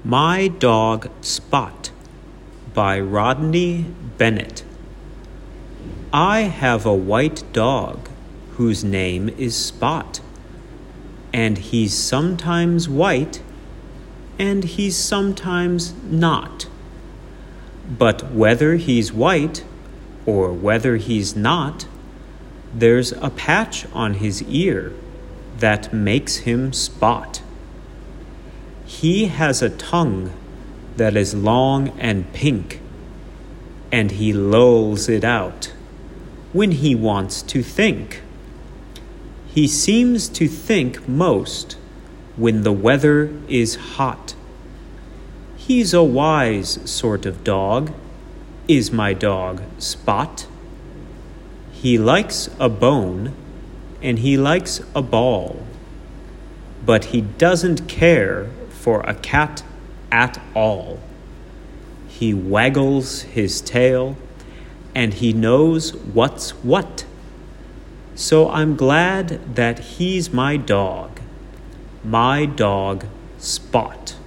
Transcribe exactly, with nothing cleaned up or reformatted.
My Dog Spot by Rodney Bennett. I have a white dog whose name is Spot, and he's sometimes white and he's sometimes not. But whether he's white or whether he's not, there's a patch on his ear that makes him Spot. He has a tongue that is long and pink, and he lolls it out when he wants to think. He seems to think most when the weather is hot. He's a wise sort of dog, is my dog Spot. He likes a bone and he likes a ball, but he doesn't care for a cat at all. He waggles his tail and he knows what's what. So I'm glad that he's my dog, my dog Spot.